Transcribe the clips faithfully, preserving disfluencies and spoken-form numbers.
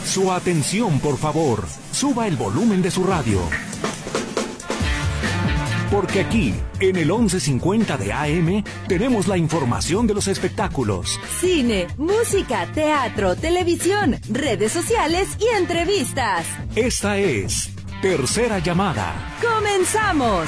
Su atención, por favor. Suba el volumen de su radio. Porque aquí, en el once cincuenta de A M, tenemos la información de los espectáculos. Cine, música, teatro, televisión, redes sociales y entrevistas. Esta es Tercera Llamada. ¡Comenzamos!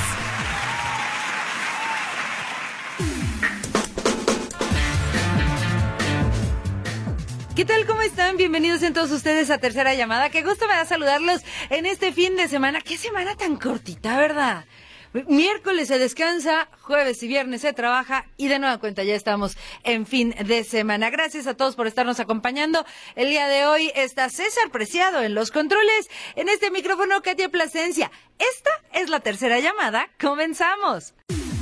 ¿Qué tal? ¿Cómo están? Bienvenidos en todos ustedes a Tercera Llamada. Qué gusto me da saludarlos en este fin de semana. Qué semana tan cortita, ¿verdad? Miércoles se descansa, jueves y viernes se trabaja y de nueva cuenta ya estamos en fin de semana. Gracias a todos por estarnos acompañando. El día de hoy está César Preciado en los controles. En este micrófono, Katia Plasencia. Esta es la Tercera Llamada. ¡Comenzamos!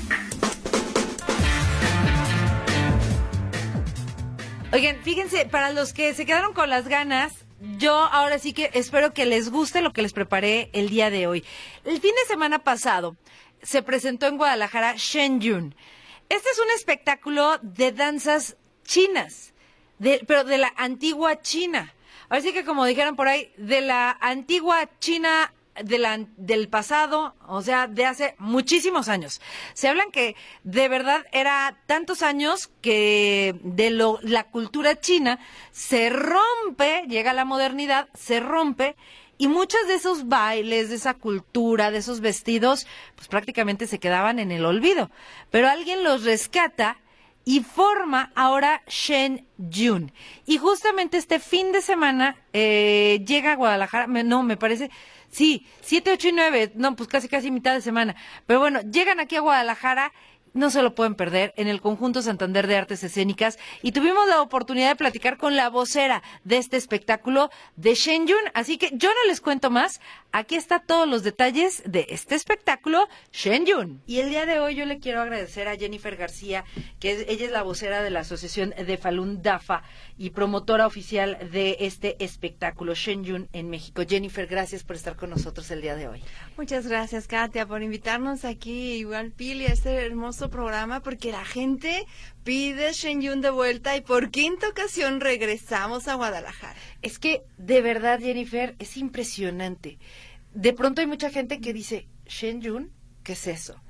Oigan, fíjense, para los que se quedaron con las ganas, yo ahora sí que espero que les guste lo que les preparé el día de hoy. El fin de semana pasado se presentó en Guadalajara Shen Yun. Este es un espectáculo de danzas chinas, de, pero de la antigua China. Ahora sí que, como dijeron por ahí, de la antigua China de la, del pasado, o sea, de hace muchísimos años. Se hablan que de verdad era tantos años que de lo, la cultura china se rompe, llega la modernidad, se rompe, y muchos de esos bailes, de esa cultura, de esos vestidos, pues prácticamente se quedaban en el olvido. Pero alguien los rescata y forma ahora Shen Yun. Y justamente este fin de semana eh, llega a Guadalajara, me, no, me parece... Sí, siete, ocho y nueve, no, pues casi casi mitad de semana. Pero bueno, llegan aquí a Guadalajara, no se lo pueden perder, en el Conjunto Santander de Artes Escénicas. Y tuvimos la oportunidad de platicar con la vocera de este espectáculo de Shen Yun. Así que yo no les cuento más, aquí está todos los detalles de este espectáculo, Shen Yun. Y el día de hoy yo le quiero agradecer a Jennifer García, que es, ella es la vocera de la Asociación de Falun Dafa y promotora oficial de este espectáculo, Shen Yun, en México. Jennifer, gracias por estar con nosotros el día de hoy. Muchas gracias, Katia, por invitarnos aquí, igual Pili, a este hermoso programa, porque la gente pide Shen Yun de vuelta y por quinta ocasión regresamos a Guadalajara. Es que, de verdad, Jennifer, es impresionante. De pronto hay mucha gente que dice, Shen Yun, ¿qué es eso?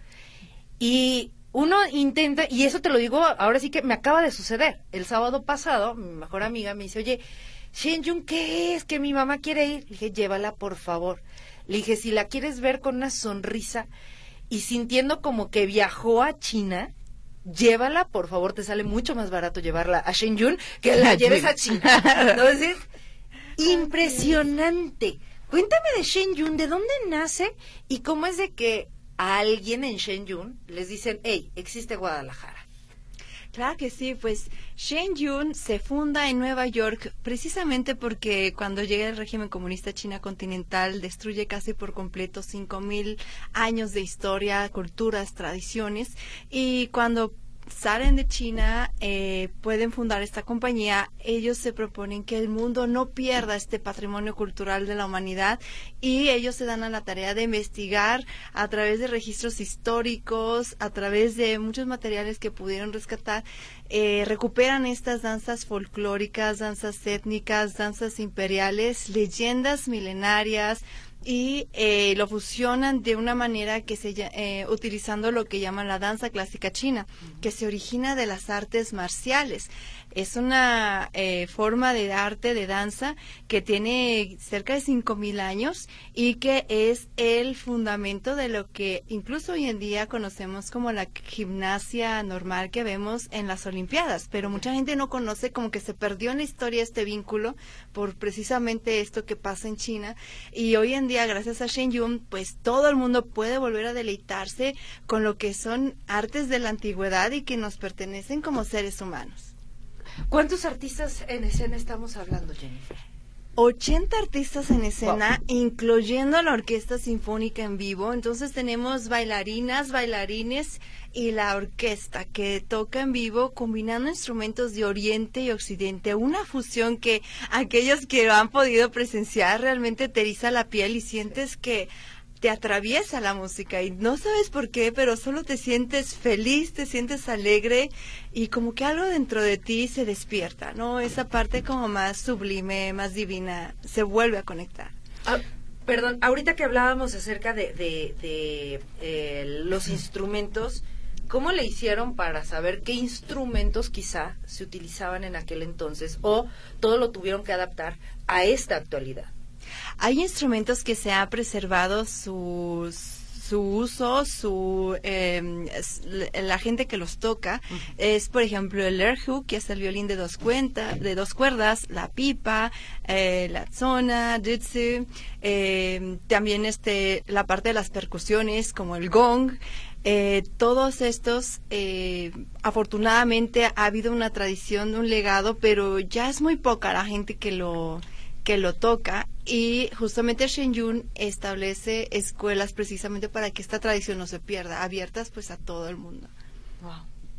Y uno intenta, y eso te lo digo, ahora sí que me acaba de suceder. El sábado pasado, mi mejor amiga me dice, oye, Shen Yun, ¿qué es? Que mi mamá quiere ir. Le dije, llévala, por favor. Le dije, si la quieres ver con una sonrisa y sintiendo como que viajó a China, llévala, por favor, te sale mucho más barato llevarla a Shen Yun que la lleves a China. Entonces, impresionante. Cuéntame de Shen Yun, ¿de dónde nace y cómo es de que a alguien en Shen Yun les dicen, hey, existe Guadalajara? Claro que sí, pues Shen Yun se funda en Nueva York precisamente porque cuando llega el régimen comunista China continental destruye casi por completo cinco mil años de historia, culturas, tradiciones, y cuando salen de China, eh, pueden fundar esta compañía. Ellos se proponen que el mundo no pierda este patrimonio cultural de la humanidad y ellos se dan a la tarea de investigar a través de registros históricos, a través de muchos materiales que pudieron rescatar, eh, recuperan estas danzas folclóricas, danzas étnicas, danzas imperiales, leyendas milenarias, y eh, lo fusionan de una manera que se eh, utilizando lo que llaman la danza clásica china, uh-huh, que se origina de las artes marciales. Es una eh, forma de arte, de danza, que tiene cerca de cinco mil años y que es el fundamento de lo que incluso hoy en día conocemos como la gimnasia normal que vemos en las Olimpiadas. Pero mucha gente no conoce, como que se perdió en la historia este vínculo por precisamente esto que pasa en China. Y hoy en día, gracias a Shen Yun, pues todo el mundo puede volver a deleitarse con lo que son artes de la antigüedad y que nos pertenecen como seres humanos. ¿Cuántos artistas en escena estamos hablando, Jennifer? ochenta artistas en escena, Wow. incluyendo la Orquesta Sinfónica en vivo. Entonces tenemos bailarinas, bailarines y la orquesta que toca en vivo combinando instrumentos de Oriente y Occidente. Una fusión que aquellos que lo han podido presenciar realmente te eriza la piel y sientes que te atraviesa la música y no sabes por qué, pero solo te sientes feliz, te sientes alegre y como que algo dentro de ti se despierta, ¿no? Esa parte como más sublime, más divina, se vuelve a conectar. Ah, perdón, ahorita que hablábamos acerca de, de, de eh, los instrumentos, ¿cómo le hicieron para saber qué instrumentos quizá se utilizaban en aquel entonces o todo lo tuvieron que adaptar a esta actualidad? Hay instrumentos que se ha preservado sus, su uso, su eh, la gente que los toca. Uh-huh. Es, por ejemplo, el erhu, que es el violín de dos, cuenta, de dos cuerdas, la pipa, eh, la zona, dutsu, eh, también este, la parte de las percusiones, como el gong. Eh, todos estos, eh, afortunadamente ha habido una tradición, un legado, pero ya es muy poca la gente que lo que lo toca, y justamente Shenyun establece escuelas precisamente para que esta tradición no se pierda, abiertas pues a todo el mundo. Wow.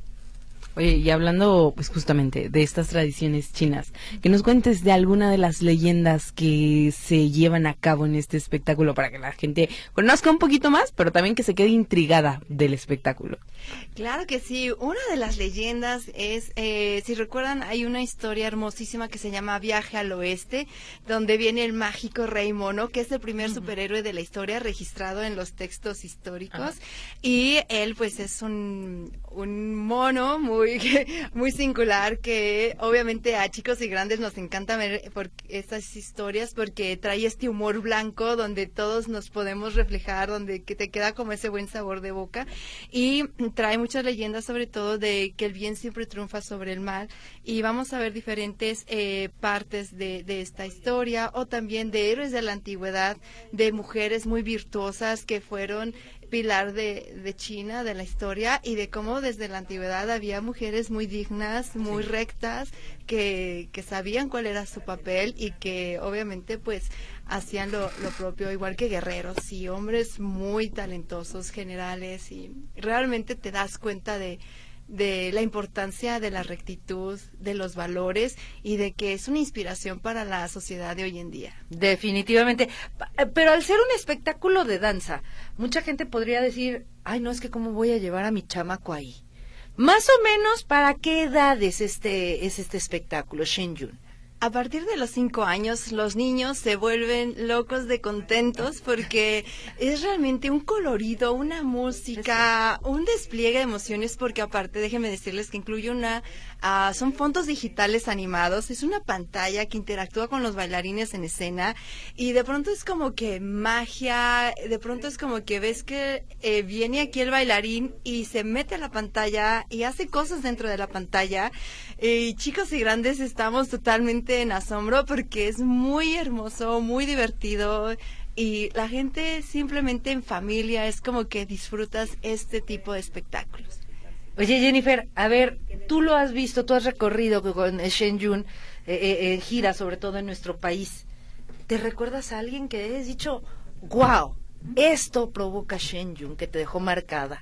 Oye, y hablando pues justamente de estas tradiciones chinas, que nos cuentes de alguna de las leyendas que se llevan a cabo en este espectáculo para que la gente conozca un poquito más, pero también que se quede intrigada del espectáculo. Claro que sí, una de las leyendas es, eh, si recuerdan, hay una historia hermosísima que se llama Viaje al Oeste, donde viene el mágico Rey Mono, que es el primer uh-huh. superhéroe de la historia registrado en los textos históricos, uh-huh. y él pues es un, un mono muy muy singular que obviamente a chicos y grandes nos encanta ver por estas historias porque trae este humor blanco donde todos nos podemos reflejar, donde que te queda como ese buen sabor de boca, y trae muchas leyendas sobre todo de que el bien siempre triunfa sobre el mal, y vamos a ver diferentes eh, partes de, de esta historia, o también de héroes de la antigüedad, de mujeres muy virtuosas que fueron pilar de, de China, de la historia, y de cómo desde la antigüedad había mujeres muy dignas, muy sí. rectas, que, que sabían cuál era su papel y que obviamente pues hacían lo, lo propio, igual que guerreros y hombres muy talentosos, generales, y realmente te das cuenta de de la importancia de la rectitud, de los valores, y de que es una inspiración para la sociedad de hoy en día. Definitivamente, pero al ser un espectáculo de danza, mucha gente podría decir, ay, no, es que cómo voy a llevar a mi chamaco ahí. Más o menos, ¿para qué edad es este, es este espectáculo, Shenyun? A partir de los cinco años, los niños se vuelven locos de contentos porque es realmente un colorido, una música, un despliegue de emociones, porque aparte, déjenme decirles que incluye una, uh, son fondos digitales animados, es una pantalla que interactúa con los bailarines en escena, y de pronto es como que magia, de pronto es como que ves que eh, viene aquí el bailarín y se mete a la pantalla y hace cosas dentro de la pantalla, y chicos y grandes estamos totalmente en asombro porque es muy hermoso, muy divertido, y la gente simplemente en familia es como que disfrutas este tipo de espectáculos. Oye, Jennifer, a ver, tú lo has visto, tú has recorrido con Shenyun eh, eh, en gira, sobre todo en nuestro país. ¿Te recuerdas a alguien que hayas dicho, wow, esto provoca Shenyun, que te dejó marcada?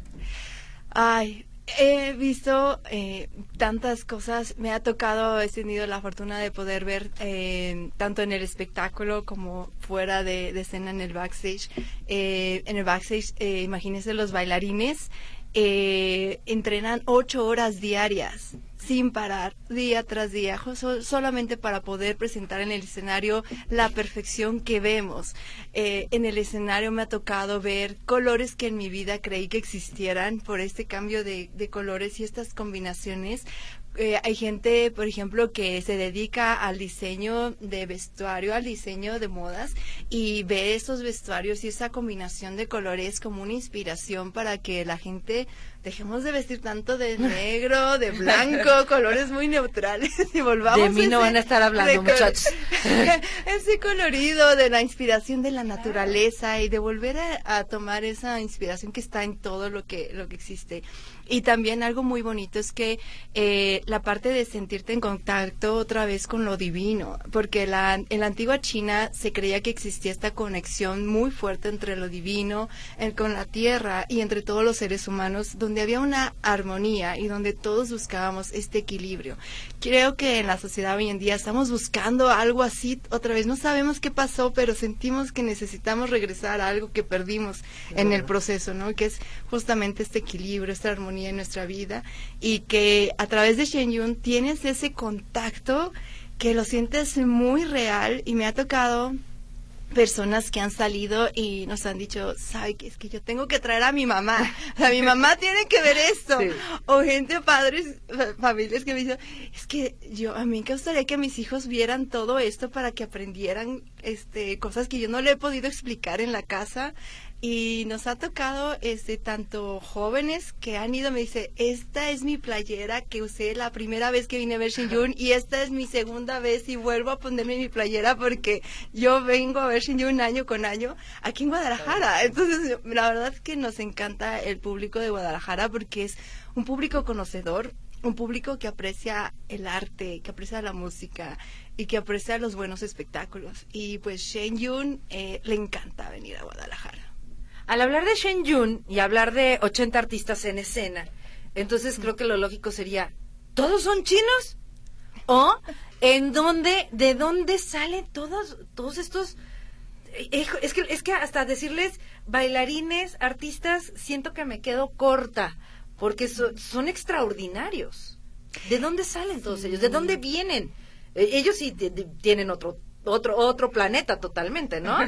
Ay, he visto eh, tantas cosas, me ha tocado, he tenido la fortuna de poder ver eh, tanto en el espectáculo como fuera de, de escena en el backstage. Eh, en el backstage, eh, imagínense, los bailarines eh, entrenan ocho horas diarias, sin parar, día tras día, so, solamente para poder presentar en el escenario la perfección que vemos. Eh, en el escenario me ha tocado ver colores que en mi vida creí que existieran por este cambio de, de colores y estas combinaciones. Eh, hay gente, por ejemplo, que se dedica al diseño de vestuario, al diseño de modas, y ve esos vestuarios y esa combinación de colores como una inspiración para que la gente dejemos de vestir tanto de negro, de blanco, colores muy neutrales, y volvamos de mí no van a estar hablando, muchachos. Ese colorido de la inspiración de la naturaleza, y de volver a, a tomar esa inspiración que está en todo lo que lo que existe. Y también algo muy bonito es que eh, la parte de sentirte en contacto otra vez con lo divino, porque la, en la antigua China se creía que existía esta conexión muy fuerte entre lo divino, en, con la tierra y entre todos los seres humanos, donde había una armonía y donde todos buscábamos este equilibrio. Creo que en la sociedad hoy en día estamos buscando algo así así otra vez. No sabemos qué pasó, pero sentimos que necesitamos regresar a algo que perdimos en el proceso, ¿no? Que es justamente este equilibrio, esta armonía en nuestra vida, y que a través de Shen Yun tienes ese contacto que lo sientes muy real, y me ha tocado personas que han salido y nos han dicho, ¿sabe qué? Es que yo tengo que traer a mi mamá, o sea, mi mamá tiene que ver esto, sí. O gente, padres, familias que me dicen, es que yo, a mí me gustaría que mis hijos vieran todo esto para que aprendieran este cosas que yo no le he podido explicar en la casa. Y nos ha tocado este tanto jóvenes que han ido, me dice, esta es mi playera que usé la primera vez que vine a ver Shen Yun, y esta es mi segunda vez y vuelvo a ponerme mi playera porque yo vengo a ver Shen Yun año con año aquí en Guadalajara. Entonces, la verdad es que nos encanta el público de Guadalajara porque es un público conocedor, un público que aprecia el arte, que aprecia la música y que aprecia los buenos espectáculos. Y pues Shen Yun eh, le encanta venir a Guadalajara. Al hablar de Shen Yun y hablar de ochenta artistas en escena, entonces creo que lo lógico sería, ¿todos son chinos? ¿O en dónde, de dónde salen todos, todos estos? Es que, es que hasta decirles bailarines, artistas, siento que me quedo corta, porque so, son extraordinarios. ¿De dónde salen todos ellos? ¿De dónde vienen? Ellos sí t- t- tienen otro otro otro planeta totalmente, ¿no?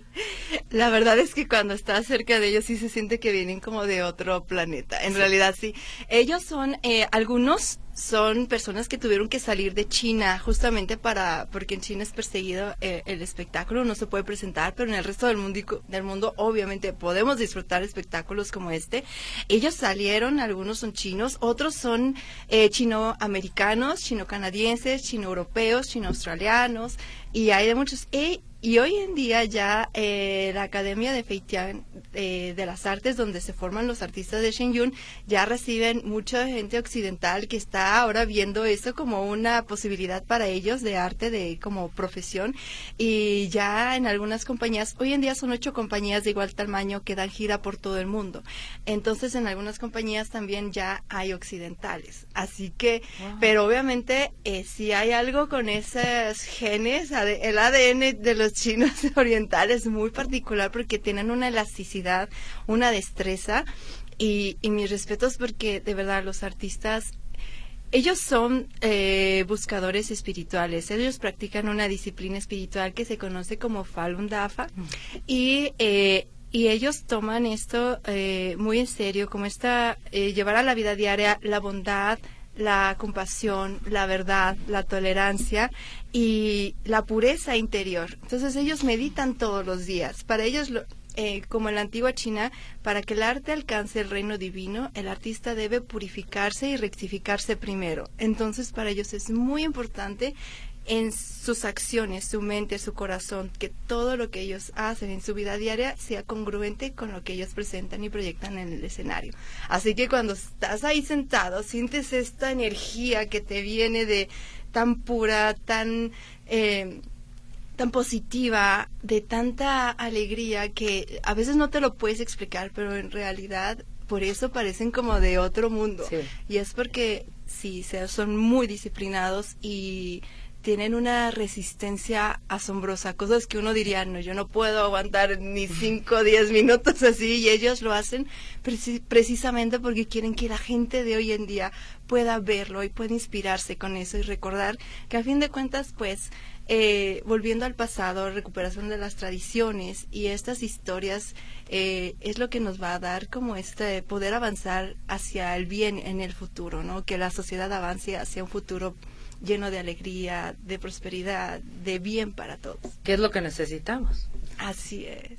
La verdad es que cuando estás cerca de ellos sí se siente que vienen como de otro planeta. En sí. realidad sí. Ellos son, eh, algunos son personas que tuvieron que salir de China justamente para, porque en China es perseguido eh, el espectáculo, no se puede presentar, pero en el resto del mundo, del mundo obviamente podemos disfrutar espectáculos como este. Ellos salieron, algunos son chinos, otros son eh, chino-americanos, chino-canadienses, chino-europeos, chino-australianos, y hay de muchos. Y, y hoy en día ya eh, la Academia de Feitian eh, de las Artes, donde se forman los artistas de Shen Yun, ya reciben mucha gente occidental que está ahora viendo eso como una posibilidad para ellos de arte, de como profesión, y ya en algunas compañías, hoy en día son ocho compañías de igual tamaño que dan gira por todo el mundo, entonces en algunas compañías también ya hay occidentales, así que, wow. Pero obviamente eh, si hay algo con esos genes, el A D N de los chinos orientales es muy particular porque tienen una elasticidad, una destreza, y, y mis respetos porque de verdad los artistas, ellos son eh, buscadores espirituales, ellos practican una disciplina espiritual que se conoce como Falun Dafa, y eh, y ellos toman esto eh, muy en serio, como esta, eh, llevar a la vida diaria la bondad, la compasión, la verdad, la tolerancia y la pureza interior. Entonces ellos meditan todos los días. Para ellos, lo, eh, como en la antigua China, para que el arte alcance el reino divino, el artista debe purificarse y rectificarse primero. Entonces para ellos es muy importante en sus acciones, su mente, su corazón, que todo lo que ellos hacen en su vida diaria sea congruente con lo que ellos presentan y proyectan en el escenario. Así que cuando estás ahí sentado, sientes esta energía que te viene de tan pura, tan eh, tan positiva, de tanta alegría que a veces no te lo puedes explicar, pero en realidad por eso parecen como de otro mundo. Sí. Y es porque sí, son muy disciplinados y tienen una resistencia asombrosa, cosas que uno diría, no, yo no puedo aguantar ni cinco o diez minutos así, y ellos lo hacen preci- precisamente porque quieren que la gente de hoy en día pueda verlo y pueda inspirarse con eso y recordar que a fin de cuentas, pues, eh, volviendo al pasado, recuperación de las tradiciones y estas historias eh, es lo que nos va a dar como este poder avanzar hacia el bien en el futuro, ¿no? Que la sociedad avance hacia un futuro lleno de alegría, de prosperidad, de bien para todos. ¿Qué es lo que necesitamos? Así es.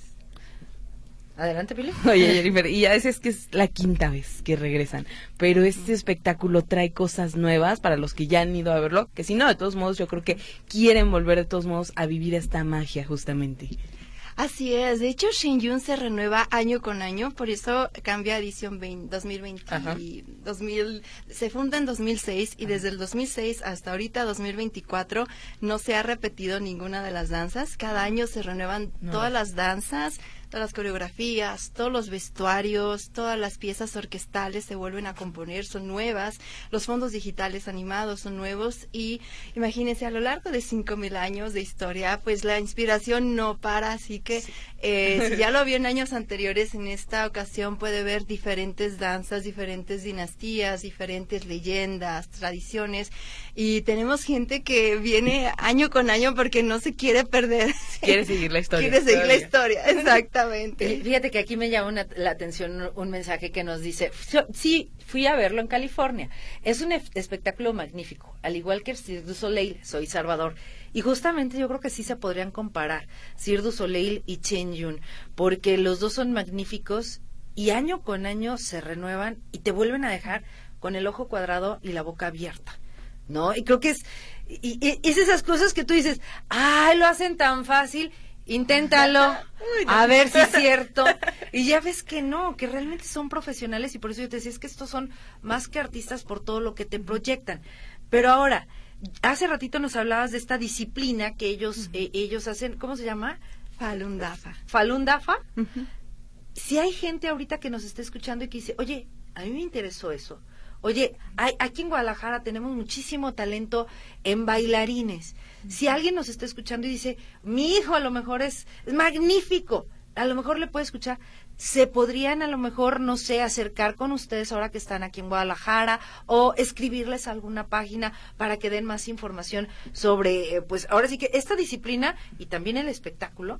Adelante, Pili. Oye, Jennifer, y ya es que es la quinta vez que regresan, pero este espectáculo trae cosas nuevas para los que ya han ido a verlo, que si no, de todos modos, yo creo que quieren volver de todos modos a vivir esta magia, justamente. Así es, de hecho Shen Yun se renueva año con año, por eso cambia edición veinte, dos mil veinte, y dos mil, se funda en dos mil seis y Ajá. desde el dos mil seis hasta ahorita dos mil veinticuatro no se ha repetido ninguna de las danzas, cada año se renuevan no. todas las danzas, todas las coreografías, todos los vestuarios, todas las piezas orquestales se vuelven a componer, son nuevas, los fondos digitales animados son nuevos y imagínense, a lo largo de cinco mil años de historia, pues la inspiración no para, así que sí. eh, si ya lo vio en años anteriores, en esta ocasión puede ver diferentes danzas, diferentes dinastías, diferentes leyendas, tradiciones, y tenemos gente que viene año con año porque no se quiere perder. Quiere seguir la historia. Quiere seguir la historia, exactamente. Fíjate que aquí me llama una, la atención un mensaje que nos dice, sí, fui a verlo en California, es un espectáculo magnífico, al igual que Cirque du Soleil, soy Salvador, y justamente yo creo que sí se podrían comparar Cirque du Soleil y Chen Yun, porque los dos son magníficos y año con año se renuevan y te vuelven a dejar con el ojo cuadrado y la boca abierta, ¿no? Y creo que es, y, y, es esas cosas que tú dices, ay, lo hacen tan fácil, inténtalo, Uy, no. a ver si es cierto, y ya ves que no, que realmente son profesionales, y por eso yo te decía, es que estos son más que artistas por todo lo que te proyectan. Pero ahora, hace ratito nos hablabas de esta disciplina que ellos, uh-huh. eh, ellos hacen, ¿cómo se llama? Falun Dafa. Falun Dafa. Uh-huh. Si hay gente ahorita que nos está escuchando y que dice, oye, a mí me interesó eso. Oye, hay, aquí en Guadalajara tenemos muchísimo talento en bailarines. Si alguien nos está escuchando y dice, mi hijo a lo mejor es, es magnífico, a lo mejor le puede escuchar, se podrían a lo mejor, no sé, acercar con ustedes ahora que están aquí en Guadalajara o escribirles a alguna página para que den más información sobre, eh, pues ahora sí que esta disciplina y también el espectáculo.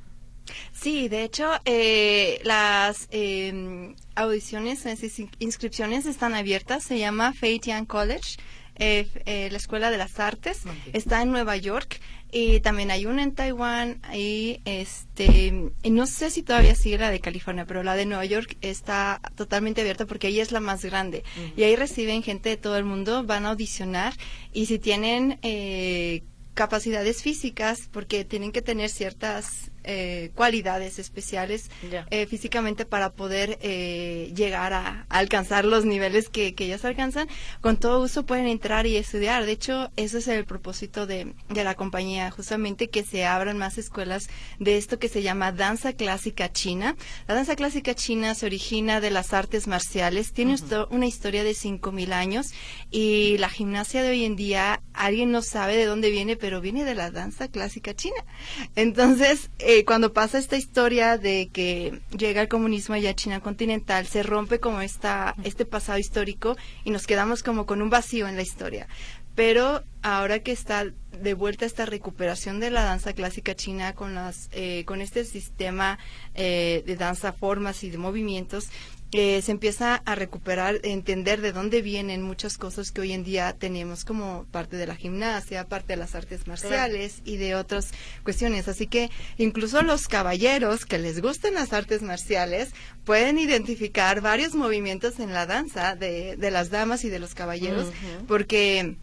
Sí, de hecho, eh, las eh, audiciones, las inscripciones están abiertas. Se llama Feitian College, eh, eh, la Escuela de las Artes. Okay. Está en Nueva York y también hay una en Taiwán y este, y no sé si todavía sigue la de California, pero la de Nueva York está totalmente abierta porque ahí es la más grande. Uh-huh. Y ahí reciben gente de todo el mundo, van a audicionar y si tienen eh, capacidades físicas, porque tienen que tener ciertas eh, cualidades especiales yeah. eh, físicamente para poder eh, llegar a, a alcanzar los niveles que, que ellos alcanzan, con todo gusto pueden entrar y estudiar. De hecho, ese es el propósito de, de la compañía, justamente que se abran más escuelas de esto que se llama danza clásica china. La danza clásica china se origina de las artes marciales, tiene uh-huh. una historia de cinco mil años y la gimnasia de hoy en día, alguien no sabe de dónde viene, pero viene de la danza clásica china. Entonces, eh, cuando pasa esta historia de que llega el comunismo allá a China continental, se rompe como esta, este pasado histórico y nos quedamos como con un vacío en la historia. Pero ahora que está de vuelta esta recuperación de la danza clásica china con, las, eh, con este sistema eh, de danza, formas y de movimientos, Eh, se empieza a recuperar, a entender de dónde vienen muchas cosas que hoy en día tenemos como parte de la gimnasia, parte de las artes marciales claro. y de otras cuestiones. Así que incluso los caballeros que les gusten las artes marciales pueden identificar varios movimientos en la danza de, de las damas y de los caballeros, uh-huh. porque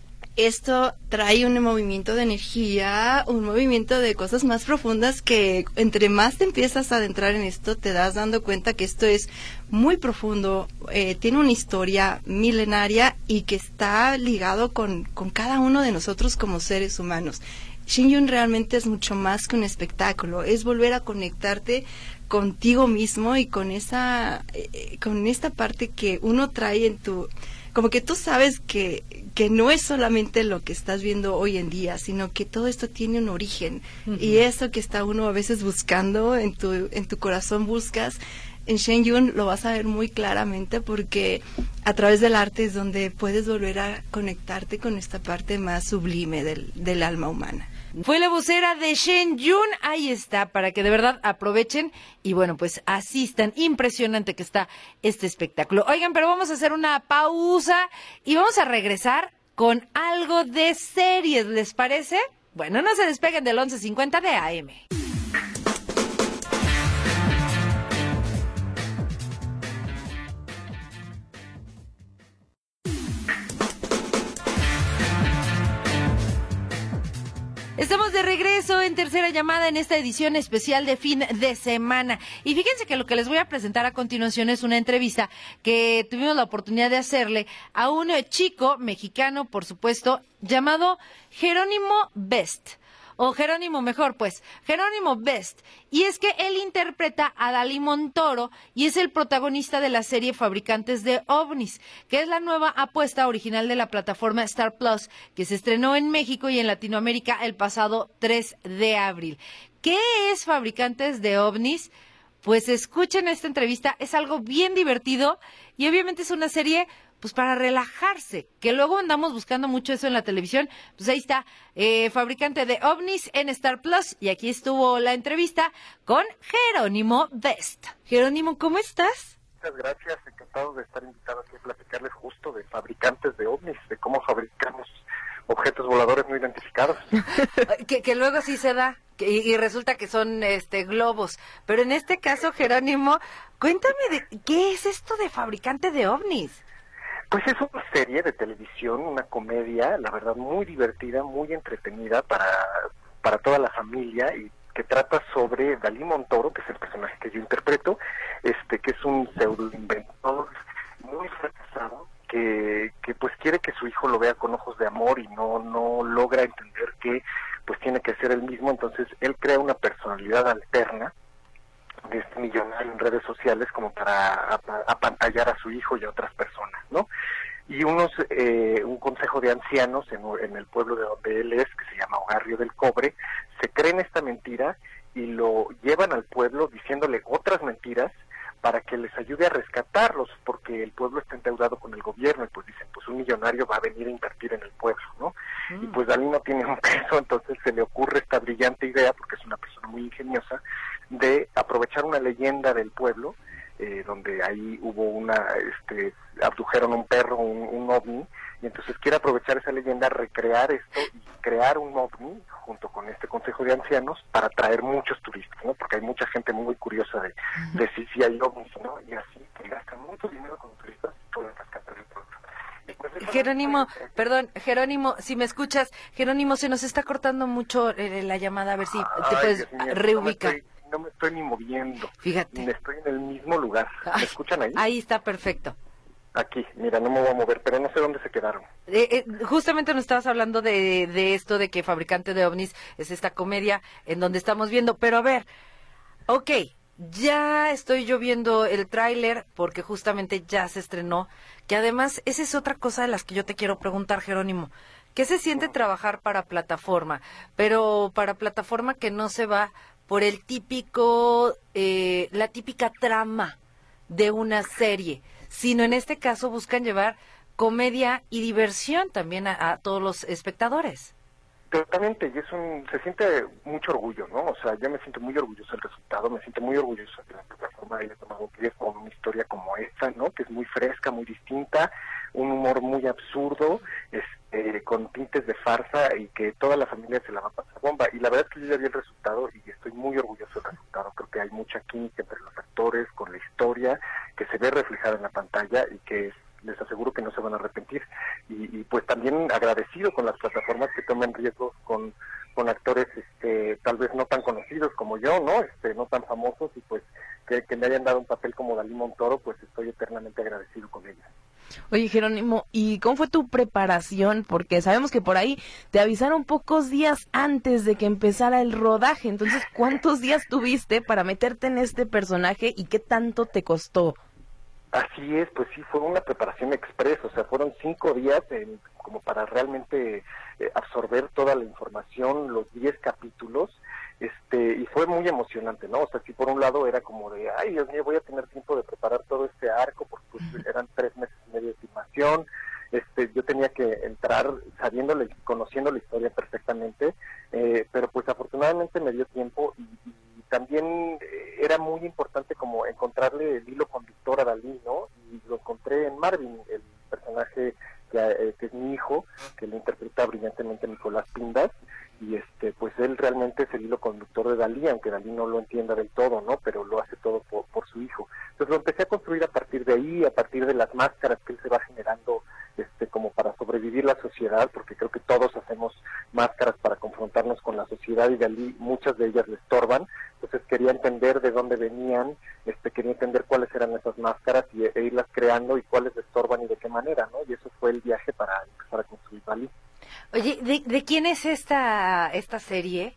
esto trae un movimiento de energía, un movimiento de cosas más profundas que entre más te empiezas a adentrar en esto, te das dando cuenta que esto es muy profundo, eh, tiene una historia milenaria y que está ligado con, con cada uno de nosotros como seres humanos. Shen Yun realmente es mucho más que un espectáculo, es volver a conectarte contigo mismo y con esa, eh, con esta parte que uno trae en tu... Como que tú sabes que, que no es solamente lo que estás viendo hoy en día, sino que todo esto tiene un origen. Uh-huh. Y eso que está uno a veces buscando, en tu, en tu corazón buscas, en Shen Yun lo vas a ver muy claramente porque a través del arte es donde puedes volver a conectarte con esta parte más sublime del, del alma humana. Fue la vocera de Shen Yun, ahí está, para que de verdad aprovechen y bueno, pues asistan. Impresionante que está este espectáculo. Oigan, pero vamos a hacer una pausa y vamos a regresar con algo de series, ¿les parece? Bueno, no se despeguen del once cincuenta de A M. Estamos de regreso en Tercera Llamada en esta edición especial de fin de semana. Y fíjense que lo que les voy a presentar a continuación es una entrevista que tuvimos la oportunidad de hacerle a un chico mexicano, por supuesto, llamado Jerónimo Best. o Jerónimo mejor, pues, Jerónimo Best. Y es que él interpreta a Dalí Montoro y es el protagonista de la serie Fabricantes de OVNIs, que es la nueva apuesta original de la plataforma Star Plus, que se estrenó en México y en Latinoamérica el pasado tres de abril. ¿Qué es Fabricantes de OVNIs? Pues escuchen esta entrevista, es algo bien divertido y obviamente es una serie pues para relajarse, que luego andamos buscando mucho eso en la televisión. Pues ahí está, eh, Fabricante de OVNIs en Star Plus, y aquí estuvo la entrevista con Jerónimo Best. Jerónimo, ¿cómo estás? Muchas gracias, encantado de estar invitado aquí a platicarles justo de Fabricantes de OVNIs, de cómo fabricamos objetos voladores no identificados. que, que luego sí se da, que, y, y resulta que son este globos, pero en este caso, Jerónimo, cuéntame, de ¿qué es esto de Fabricante de OVNIs? Pues es una serie de televisión, una comedia, la verdad muy divertida, muy entretenida para, para toda la familia, y que trata sobre Dalí Montoro, que es el personaje que yo interpreto, este que es un pseudoinventor muy fracasado, que, que pues quiere que su hijo lo vea con ojos de amor y no, no logra entender que pues tiene que ser el mismo. Entonces él crea una personalidad alterna de este millonario en redes sociales como para ap- apantallar a su hijo y a otras personas, ¿no? Y unos eh, un consejo de ancianos en, en el pueblo de donde él es, que se llama Hogarrio del Cobre, se creen esta mentira y lo llevan al pueblo diciéndole otras mentiras para que les ayude a rescatarlos, porque el pueblo está endeudado con el gobierno, y pues dicen, pues un millonario va a venir a invertir en el pueblo, ¿no? Mm. Y pues Dalí no tiene un peso, entonces se le ocurre esta brillante idea, porque es una persona muy ingeniosa, de aprovechar una leyenda del pueblo, eh, donde ahí hubo una, este, abdujeron un perro, un, un ovni, y entonces quiere aprovechar esa leyenda, recrear esto y crear un ovni junto con este consejo de ancianos para atraer muchos turistas, ¿no? Porque hay mucha gente muy curiosa de, de si, si hay ovnis, ¿no? Y así que gastan mucho dinero con turistas y pueden rescatar el producto. Pues, Jerónimo, perdón, Jerónimo, si me escuchas, Jerónimo, se nos está cortando mucho eh, la llamada, a ver si te Ay, puedes mío, reubicar. No me, estoy, no me estoy ni moviendo. Fíjate. Estoy en el mismo lugar. ¿Me Ay, escuchan ahí? Ahí está perfecto. Aquí, mira, no me voy a mover, pero no sé dónde se quedaron. Eh, eh, justamente nos estabas hablando de, de esto, de que Fabricante de OVNIs es esta comedia en donde estamos viendo, pero a ver, ok, ya estoy yo viendo el tráiler porque justamente ya se estrenó, que además esa es otra cosa de las que yo te quiero preguntar, Jerónimo. ¿Qué se siente trabajar para plataforma? Pero para plataforma que no se va por el típico, eh, la típica trama de una serie, sino en este caso buscan llevar comedia y diversión también a, a todos los espectadores. Totalmente, y es un, se siente mucho orgullo, ¿no? O sea, yo me siento muy orgulloso del resultado, me siento muy orgulloso de la plataforma haya tomado pies con una historia como esta, ¿no? Que es muy fresca, muy distinta, un humor muy absurdo, este, con tintes de farsa, y que toda la familia se la va a pasar bomba. Y la verdad es que yo ya vi el resultado y estoy muy orgulloso del resultado. Creo que hay mucha química entre los actores, con la historia, que se ve reflejada en la pantalla y que es, les aseguro que no se van a arrepentir. Y, y pues también agradecido con las plataformas que toman riesgos con, con actores este, tal vez no tan conocidos como yo, ¿no? Este, no tan famosos, y pues que, que me hayan dado un papel como Dalí Montoro, pues estoy eternamente agradecido con ellos. Oye, Jerónimo, ¿y cómo fue tu preparación? Porque sabemos que por ahí te avisaron pocos días antes de que empezara el rodaje. Entonces, ¿cuántos días tuviste para meterte en este personaje y qué tanto te costó? Así es, pues sí, fue una preparación express, o sea, fueron cinco días en, como para realmente eh, absorber toda la información, los diez capítulos, este, y fue muy emocionante, ¿no? O sea, sí, por un lado era como de, ay, Dios mío, voy a tener tiempo de preparar todo este arco, porque pues, eran tres meses y medio de filmación, este, yo tenía que entrar sabiéndole, conociendo la historia perfectamente, eh, pero pues afortunadamente me dio tiempo, y, y también eh, era muy importante como encontrarle el hilo conductor a Dalí, ¿no? Y lo encontré en Marvin, el personaje que, eh, que es mi hijo, que lo interpreta brillantemente Nicolás Pindas, y este pues él realmente es el hilo conductor de Dalí, aunque Dalí no lo entienda del todo, ¿no? Pero lo hace todo por, por su hijo. Entonces lo empecé a construir a partir de ahí, a partir de las máscaras que él se va generando este como para sobrevivir la sociedad, porque creo que todos hacemos máscaras para confrontarnos con la sociedad, y Dalí muchas de ellas le estorban. Entonces quería entender de dónde venían, este quería entender cuáles eran esas máscaras y, e irlas creando, y cuáles le estorban y de qué manera, ¿no? Y eso fue el viaje para empezar a construir Dalí. Oye, ¿de, de quién es esta esta serie?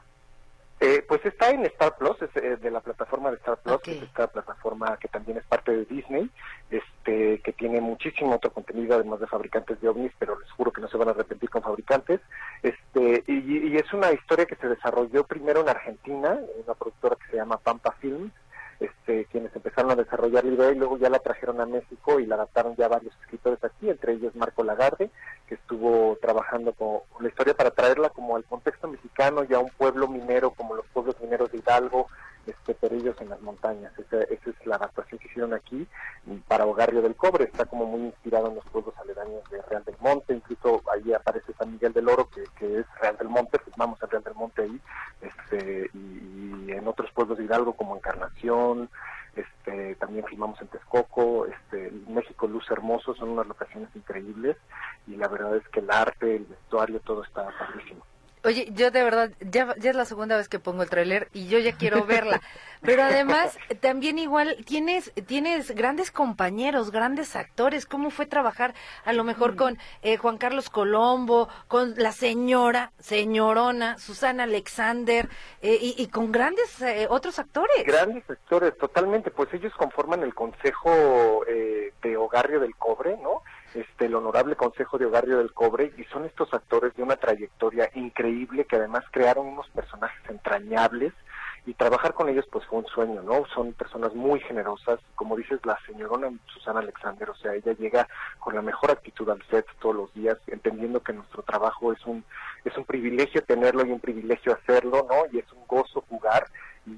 Eh, pues está en Star Plus, es eh, de la plataforma de Star Plus, Okay. que es esta plataforma que también es parte de Disney, este, que tiene muchísimo otro contenido además de fabricantes de ovnis, pero les juro que no se van a arrepentir con fabricantes. Este, y, y es una historia que se desarrolló primero en Argentina, en una productora que se llama Pampa Films, este, quienes empezaron a desarrollar la idea y luego ya la trajeron a México y la adaptaron ya varios escritores aquí, entre ellos Marco Lagarde, que estuvo trabajando con, con la historia para traerla como al contexto mexicano y a un pueblo minero como los pueblos mineros de Hidalgo, este, Perrillos en las montañas. Esa, esa es la adaptación que hicieron aquí para Ogarrio del Cobre. Está como muy inspirado en los pueblos aledaños de Real del Monte, incluso ahí aparece San Miguel del Oro, que, que es Real del Monte, filmamos en Real del Monte ahí, este, y, y en otros pueblos de Hidalgo como Encarnación, este, también filmamos en Texcoco, este, México Luz Hermoso, son unas locaciones increíbles, y la verdad es que el arte, el vestuario, todo está padrísimo. Oye, yo de verdad, ya, ya es la segunda vez que pongo el tráiler y yo ya quiero verla. Pero además, también igual, tienes tienes grandes compañeros, grandes actores. ¿Cómo fue trabajar a lo mejor con eh, Juan Carlos Colombo, con la señora, señorona, Susana Alexander, eh, y, y con grandes eh, otros actores? Grandes actores, totalmente. Pues ellos conforman el Consejo eh, de Ogarrio del Cobre, ¿no? Este, el Honorable Consejo de Ogarrio del Cobre, y son estos actores de una trayectoria increíble que además crearon unos personajes entrañables, y trabajar con ellos pues fue un sueño, ¿no? Son personas muy generosas, como dices, la señorona Susana Alexander, o sea, ella llega con la mejor actitud al set todos los días, entendiendo que nuestro trabajo es un es un privilegio tenerlo y un privilegio hacerlo, ¿no? Y es un gozo jugar,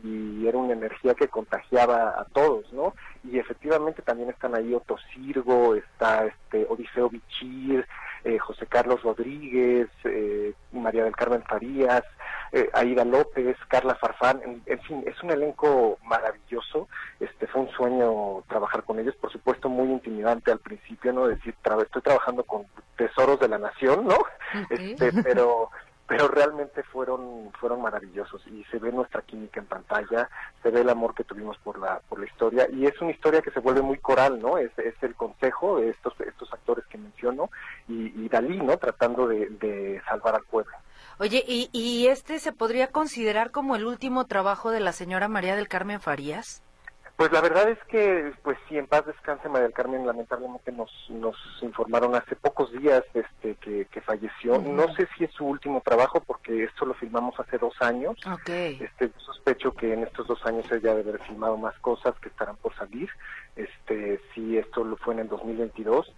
y era una energía que contagiaba a todos, ¿no? Y efectivamente también están ahí Otto Sirgo, está este Odiseo Bichir, eh, José Carlos Rodríguez, eh, María del Carmen Farías, eh, Aida López, Carla Farfán, en, en fin, es un elenco maravilloso. Este, fue un sueño trabajar con ellos, por supuesto muy intimidante al principio, ¿no? Decir, tra- estoy trabajando con tesoros de la nación, ¿no? Okay. Este, pero pero realmente fueron fueron maravillosos, y se ve nuestra química en pantalla, se ve el amor que tuvimos por la por la historia, y es una historia que se vuelve muy coral, ¿no? Es, es el consejo de estos estos actores que menciono, y, y Dalí, ¿no? Tratando de, de salvar al pueblo. Oye, ¿y, ¿y este se podría considerar como el último trabajo de la señora María del Carmen Farías? Pues la verdad es que, pues sí, en paz descanse María del Carmen, lamentablemente nos nos informaron hace pocos días este que, que falleció. Uh-huh. No sé si es su último trabajo, porque esto lo filmamos hace dos años. Okay. Este, sospecho que en estos dos años ella debe haber filmado más cosas que estarán por salir. Este, sí, esto lo fue en el dos mil veintidós,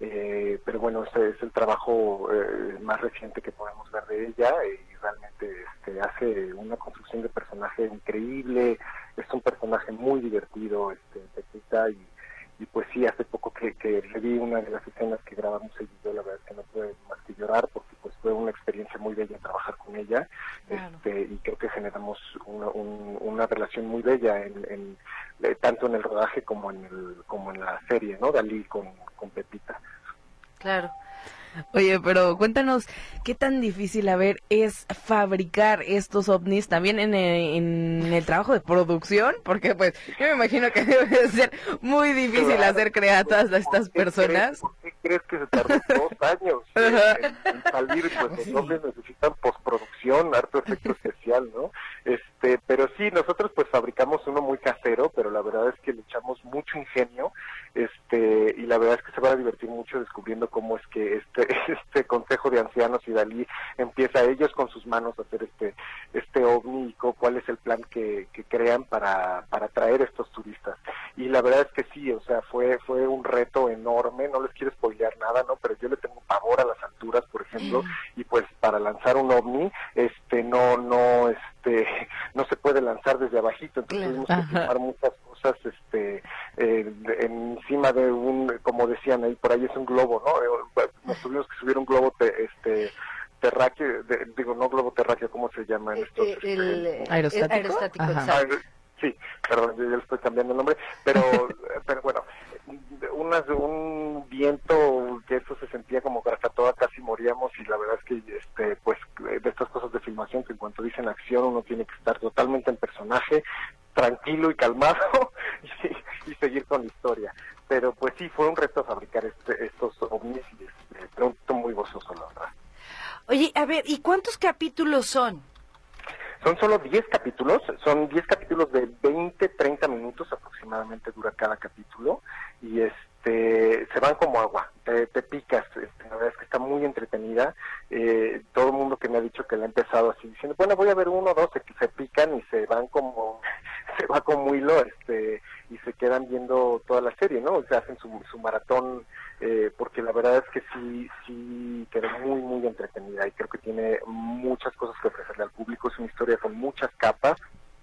eh, pero bueno, este es el trabajo eh, más reciente que podemos ver de ella, y realmente este, hace una construcción de personaje increíble. Es un personaje muy divertido, este, Pepita, y, y pues sí, hace poco que, que reví una de las escenas que grabamos ella y yo, la verdad es que no pude más que llorar, porque pues fue una experiencia muy bella trabajar con ella. Claro. Este, y creo que generamos una, un, una relación muy bella, en, en eh, tanto en el rodaje como en el como en la serie, ¿no? Dalí con, con Pepita. Claro. Oye, pero cuéntanos, ¿qué tan difícil, a ver, es fabricar estos ovnis también en el, en el trabajo de producción? Porque, pues, yo me imagino que debe de ser muy difícil claro. hacer creadas a estas personas. Crees, ¿Por qué crees que se tardó dos años en, en salir? Pues los sí. ovnis necesitan postproducción, harto efecto especial, ¿no? Este, pero sí, nosotros pues fabricamos uno muy casero, pero la verdad es que le echamos mucho ingenio, este, y la verdad es que se van a divertir mucho descubriendo cómo es que este este consejo de ancianos y Dalí empieza ellos con sus manos a hacer este este ovni, y cuál es el plan que, que crean para para atraer estos turistas. Y la verdad es que sí, o sea, fue fue un reto enorme. No les quiero spoilear nada, ¿no? Pero yo le tengo pavor a las alturas, por ejemplo, y pues para lanzar un ovni, este no no este no se puede lanzar desde abajito, entonces tuvimos que filmar muchas cosas este eh, encima de un, como decían ahí por ahí, es un globo, ¿no? Nos tuvimos que subir un globo te, este terráqueo, de, digo, no globo terráqueo, ¿cómo se llama en estos? El, el, este, aerostático. aerostático ah, sí, perdón, yo le estoy cambiando el nombre, pero pero bueno, una, un viento que eso se sentía como que hasta toda casi moríamos, y la verdad es que este pues de estas cosas de filmación, que en cuanto dicen acción uno tiene que estar totalmente en personaje, tranquilo y calmado, y, y seguir con la historia. Pero pues sí, fue un reto fabricar este, estos ovnis, y este, un muy gozoso, la verdad. Oye, a ver, ¿y cuántos capítulos son? Son solo diez capítulos, son diez capítulos de veinte, treinta minutos aproximadamente dura cada capítulo, y este se van como agua, te, te picas, este, la verdad es que está muy entretenida, eh, todo el mundo que me ha dicho que la ha empezado así, diciendo, bueno, voy a ver uno o dos, se, se pican y se van como, se va como hilo, este, y se quedan viendo toda la serie, ¿no? O sea, hacen su, su maratón, eh, porque la verdad es que sí, sí quedó muy, muy entretenida, y creo que tiene muchas cosas que ofrecerle al público, es una historia con muchas capas,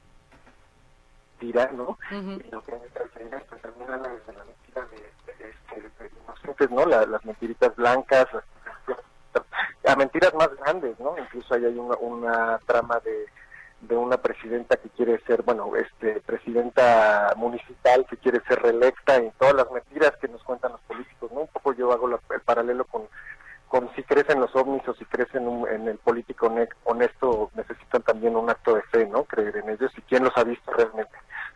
tira, ¿no? Uh-huh. Y lo que es entretenida, pues también habla desde la mentira de, de, de, de, de inocentes, ¿no? La, las mentiritas blancas, las, a mentiras más grandes, ¿no? Incluso ahí hay una, una trama de de una presidenta que quiere ser, bueno, este presidenta municipal que quiere ser reelecta, y todas las mentiras que nos cuentan los políticos, ¿no? Un poco yo hago la, el paralelo con, con si crees en los ovnis o si crees en, un, en el político honesto, necesitan también un acto de fe, ¿no? Creer en ellos, y quién los ha visto realmente.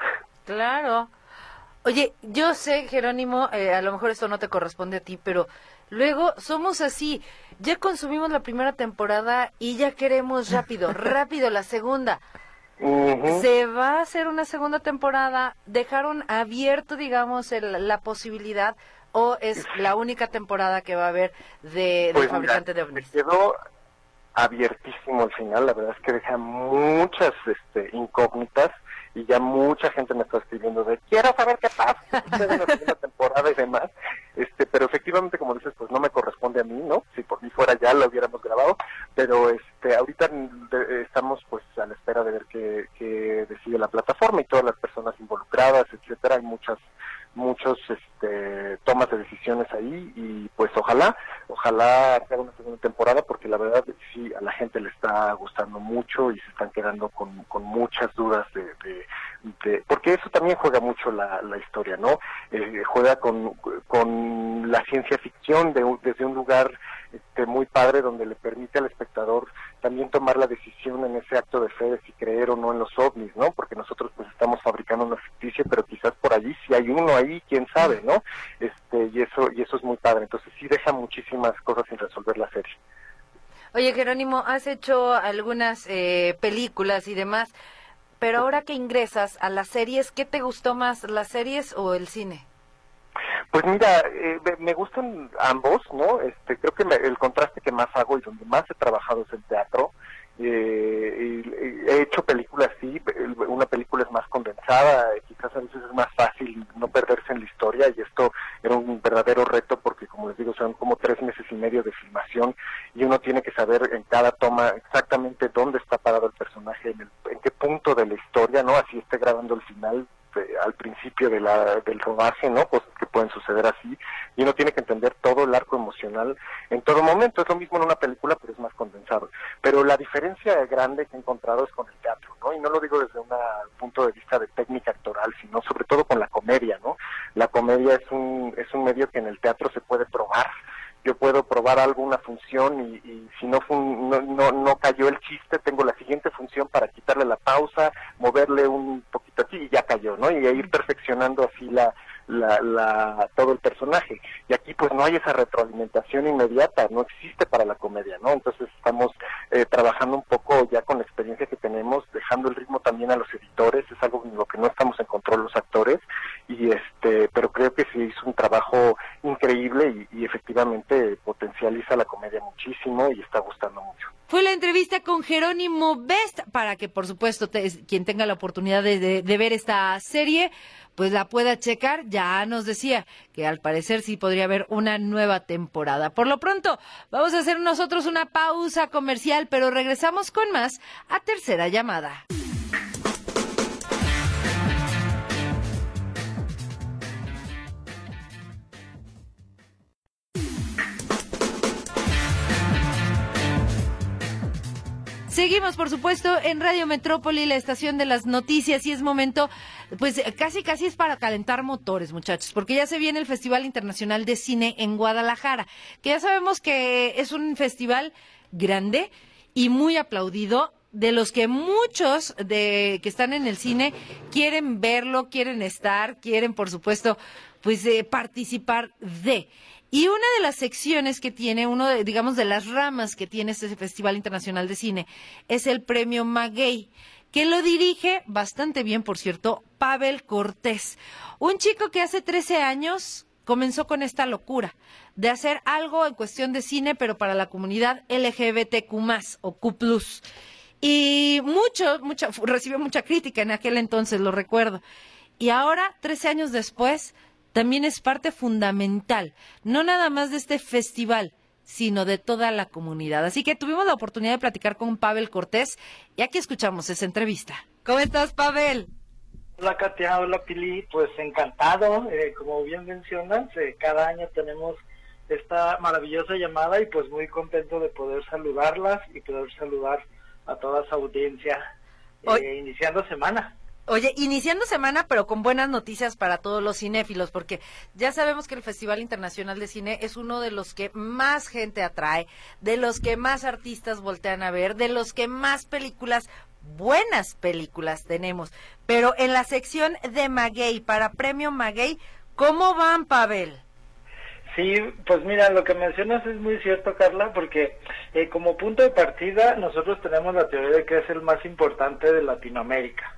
Claro. Oye, yo sé, Jerónimo, eh, a lo mejor esto no te corresponde a ti, pero luego somos así, ya consumimos la primera temporada y ya queremos rápido, rápido la segunda. Uh-huh. Se va a hacer una segunda temporada, dejaron abierto, digamos, el, la posibilidad, o es la única temporada que va a haber de, de pues Fabricante mira, de ovnis. Quedó abiertísimo al final, la verdad es que deja muchas este, incógnitas, y ya mucha gente me está escribiendo de quiero saber qué pasa en la segunda temporada y demás, este pero efectivamente, como dices, pues no me corresponde a mí, ¿no? Si por mí fuera ya lo hubiéramos grabado, pero este ahorita de, estamos pues a la espera de ver qué, qué decide la plataforma y todas las personas involucradas, etcétera. Hay muchas muchos este tomas de decisiones ahí, y pues ojalá ojalá sea una segunda temporada, porque la verdad sí a la gente le está gustando mucho y se están quedando con, con muchas dudas de, de, de porque eso también juega mucho la, la historia, ¿no? Eh, juega con, con la ciencia ficción de, desde un lugar este, muy padre, donde le permite al espectador también tomar la decisión en ese acto de fe de si creer o no en los ovnis, ¿no? Porque nosotros pues estamos fabricando una ficticia, pero quizás por allí si hay uno ahí, quién sabe, ¿no? Este y eso y eso es muy padre. Entonces sí deja muchísimas cosas sin resolver la serie. Oye, Jerónimo, has hecho algunas eh, películas y demás, pero ahora que ingresas a las series, ¿qué te gustó más, las series o el cine? Pues mira, eh, me gustan ambos, ¿no? Este, creo que me, el contraste que más hago y donde más he trabajado es el teatro. Eh, y, he hecho películas, sí, una película es más condensada, quizás a veces es más fácil no perderse en la historia, y esto era un verdadero reto porque, como les digo, son como tres meses y medio de filmación, y uno tiene que saber en cada toma exactamente dónde está parado el personaje, en, el, en qué punto de la historia, ¿no? Así esté grabando el final, al principio de la, del rodaje, ¿no? Cosas que pueden suceder así, y uno tiene que entender todo el arco emocional en todo momento. Es lo mismo en una película, pero es más condensado. Pero la diferencia grande que he encontrado es con el teatro, ¿no? Y no lo digo desde un punto de vista de técnica actoral, sino sobre todo con la comedia, ¿no? La comedia es un, es un medio que en el teatro se puede probar. Yo puedo probar alguna función y, y si no, fun, no, no no cayó el chiste, tengo la siguiente función para quitarle la pausa, moverle un poquito aquí y ya cayó, ¿no? Y ir perfeccionando así la, la, la todo el personaje. Y aquí pues no hay esa retroalimentación inmediata, no existe para la comedia, ¿no? Entonces estamos eh, trabajando un poco ya con la experiencia que tenemos, dejando el ritmo también a los editores, es algo en lo que no estamos en control los actores, y este pero creo que se hizo un trabajo increíble y, y efectivamente potencializa la comedia muchísimo y está gustando mucho. Fue la entrevista con Jerónimo Best, para que por supuesto te, quien tenga la oportunidad de, de, de ver esta serie, pues la pueda checar. Ya nos decía que al parecer sí podría haber una nueva temporada. Por lo pronto, vamos a hacer nosotros una pausa comercial, pero regresamos con más a Tercera Llamada. Seguimos, por supuesto, en Radio Metrópoli, la estación de las noticias, y es momento, pues casi casi es para calentar motores, muchachos, porque ya se viene el Festival Internacional de Cine en Guadalajara, que ya sabemos que es un festival grande y muy aplaudido, de los que muchos de que están en el cine quieren verlo, quieren estar, quieren, por supuesto, pues eh, participar de. Y una de las secciones que tiene, uno de, digamos, de las ramas que tiene este Festival Internacional de Cine, es el Premio Maguey, que lo dirige bastante bien, por cierto, Pavel Cortés. Un chico que hace trece años comenzó con esta locura de hacer algo en cuestión de cine, pero para la comunidad L G B T Q más, o Q plus. Y mucho, mucha, recibió mucha crítica en aquel entonces, lo recuerdo. Y ahora, trece años después, también es parte fundamental, no nada más de este festival, sino de toda la comunidad. Así que tuvimos la oportunidad de platicar con Pavel Cortés y aquí escuchamos esa entrevista. ¿Cómo estás, Pavel? Hola, Katia, hola, Pili, pues encantado, eh, como bien mencionas, eh, cada año tenemos esta maravillosa llamada y pues muy contento de poder saludarlas y poder saludar a toda su audiencia, eh, Hoy... iniciando semana. Oye, iniciando semana, pero con buenas noticias para todos los cinéfilos, porque ya sabemos que el Festival Internacional de Cine es uno de los que más gente atrae, de los que más artistas voltean a ver, de los que más películas, buenas películas tenemos. Pero en la sección de Maguey, para Premio Maguey, ¿cómo van, Pavel? Sí, pues mira, lo que mencionas es muy cierto, Carla, porque eh, como punto de partida nosotros tenemos la teoría de que es el más importante de Latinoamérica.